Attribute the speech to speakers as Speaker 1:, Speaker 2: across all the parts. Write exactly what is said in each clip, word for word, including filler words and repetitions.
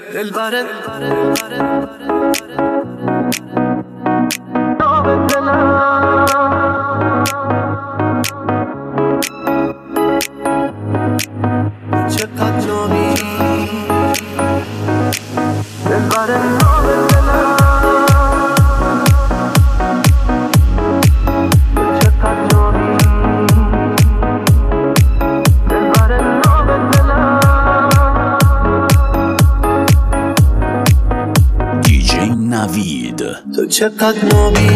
Speaker 1: دلبر چقدر نامی دلبر نام دلم چقدر نامی دلبر نام دلم
Speaker 2: دیجی نوید
Speaker 1: تو چقدر نامی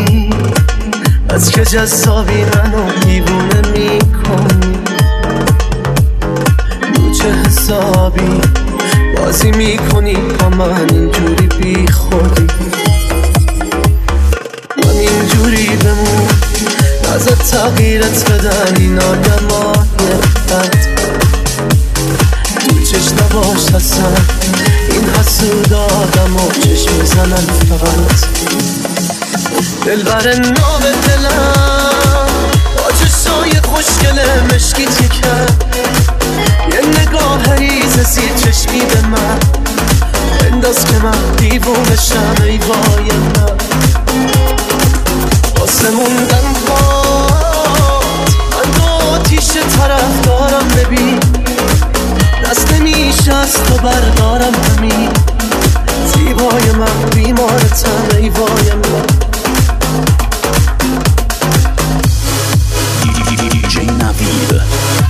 Speaker 1: از که جذابی منو دیوونه میکنی چه حسابی بازی میکنی با من اینجوری بی خودی من اینجوری بمون ازت تغییرت بدن این آدم نفت تو چش نباش حسن این حسود آدم و چشم میزنن فقط دلبر نام دلم با چشای خوشگل مشکیت یکم یه نگاه ریز زیر چشمی به من انداز که من دیوونشم ای وای من واسه موندن باد من دو آتیش طرف دارم ببین دست نمیشه از تو بردارم همین زیبای من بیمارتم ای وای من
Speaker 2: دیجی نوید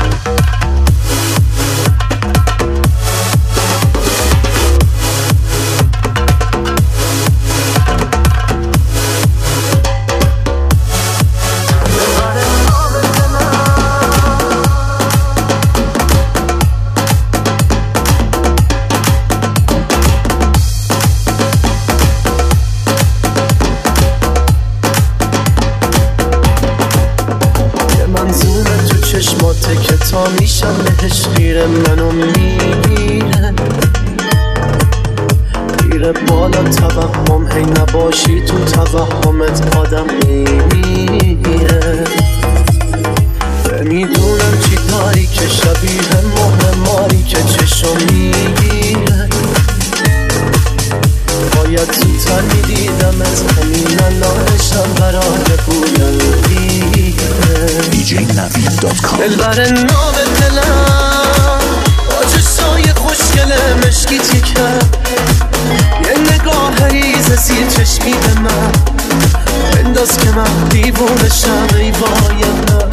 Speaker 1: چشماته که تا میشم بهش خیره منو میگیره میره بالا توهم هی نباشی تو توهمت آدم میمیره نمیدونم چی داری که شبیه مهر ماری که چشم میگیره باید زودتر میدیدم از همین الانشم برای بویم
Speaker 2: دیجی نوید دات کام
Speaker 1: دلبر نام دلم با چشای خوشگل مشکیت یکم یه نگاه ریز زیر چشمی به من انداز که من دیوونشم ای وای من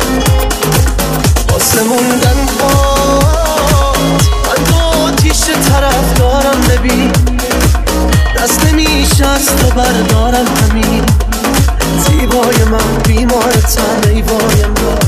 Speaker 1: واسه موندن باد من دو آتیش طرف دارم ببین دست نمیشه از تو بردارم همین زیبای من بیمارتم ای وای من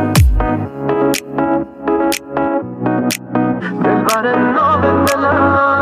Speaker 1: دلبر نام دلم